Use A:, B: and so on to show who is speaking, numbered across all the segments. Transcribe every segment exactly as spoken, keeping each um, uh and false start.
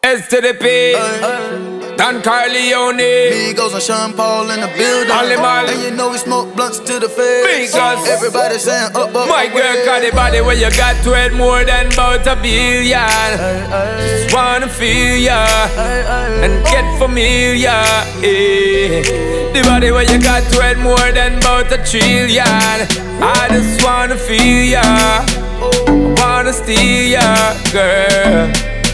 A: S to the P, Don Corleone,
B: Migos and Sean Paul in the building. And you know we smoke blunts to the face.
A: Because
B: everybody saying up, up,
A: my
B: up,
A: girl
B: up,
A: got the body where you got to it more than about a billion. Just wanna feel ya and get familiar. Eh. The body where you got to it more than about a trillion. I just wanna feel ya, wanna steal ya, girl.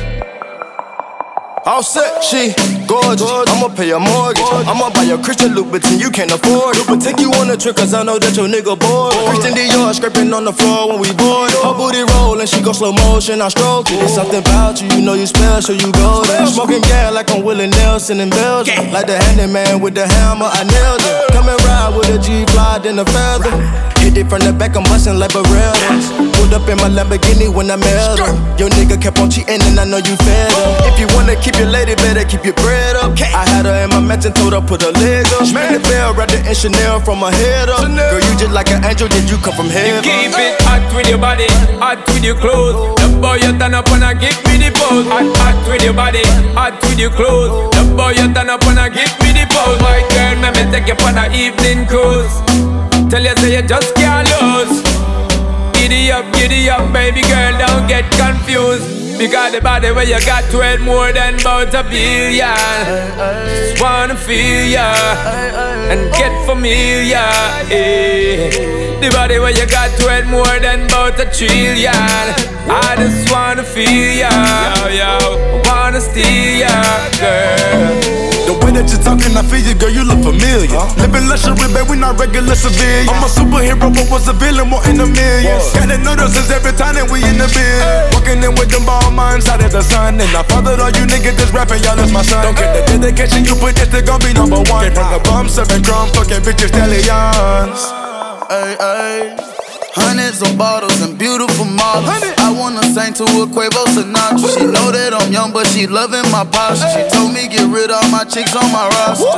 C: All set, she gorgeous. I'ma pay your mortgage. I'ma buy your Christian Louboutin, you can't afford it. But take you on a trip, cause I know that your nigga bored. Christian Dior scraping on the floor when we bored. Her booty rollin', she go slow motion, I stroke it. There's something about you, you know you special, you golden. Smoking gas like I'm Willie Nelson in Belgium. Like the handyman with the hammer, I nailed it. Come and ride with a G-Fly, then a feather. Hit it from the back, I'm bustin' like Barreras. Pulled up in my Lamborghini when I met her. Your nigga kept on cheating and I know you fed up. If you wanna keep your lady, better keep your bread up. I had her in my mansion, told her put her leg up. Man the bell, wrapped it in Chanel from her head up. Girl, you just like an angel, did you come from heaven?
A: You keep it hot with your body, hot with your clothes. The boy you turn up and I give me the pose. Hot, hot with your body, hot with your clothes. The boy you turn up and I give me the pose. My girl, let me take you on an evening cruise. Tell you say you just can't lose. Giddy up, giddy up, baby girl, don't get confused. Because the body where you got to it more than about a billion. Just wanna feel ya and get familiar. Eh. The body where you got to it more than about a trillion. I just wanna feel ya, yo, yo. Wanna steal ya, girl.
C: The way that you're talking, I feel you, girl, you look familiar. Huh? Living luxury, babe, we not regular civilians. I'm a superhero, but was a villain, more in the millions. Got the notices every time that we in the bill. Walking in with them ball minds out of the sun. And I fathered all you niggas that's rapping, y'all that's my son. Don't get the dedication you put, this they gon' be number one. Can't bring a bum, serving crumb, fucking bitches, stallions.
B: Ay, ay. Hundreds of bottles and beautiful models. I wanna sing to a Quavo Sinatra. She know that I'm young, but she loving my posture. She told me get rid of my chicks on my roster.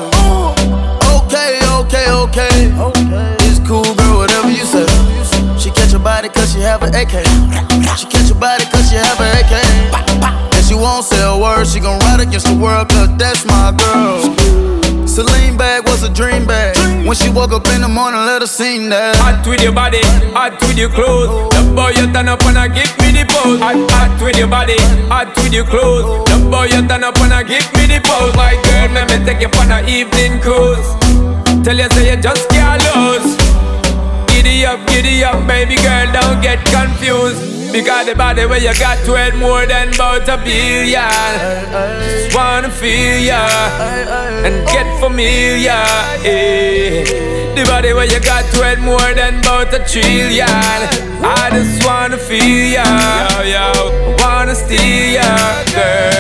B: Okay, okay, okay. It's cool, girl, whatever you say. She catch a body cause she have an A K. She catch a body cause she have an A K. And she won't say a word, she gon' ride against the world cause that's my girl. Celine bag was a dream bag. When she woke up in the morning, let her sing that.
A: Hot with your body, hot with your clothes. The boy you turn up and I give me the pose. Hot, hot with your body, hot with your clothes. The boy you turn up and I give me the pose. My girl, let me take you on an evening cruise. Tell you say you just can't lose. Giddy up, giddy up, baby girl, don't get confused. Because the body where you got to it more than about a billion. Just wanna feel ya and get familiar. Eh. The body where you got to it more than about a trillion. I just wanna feel ya, yo, yo. Wanna steal ya, girl.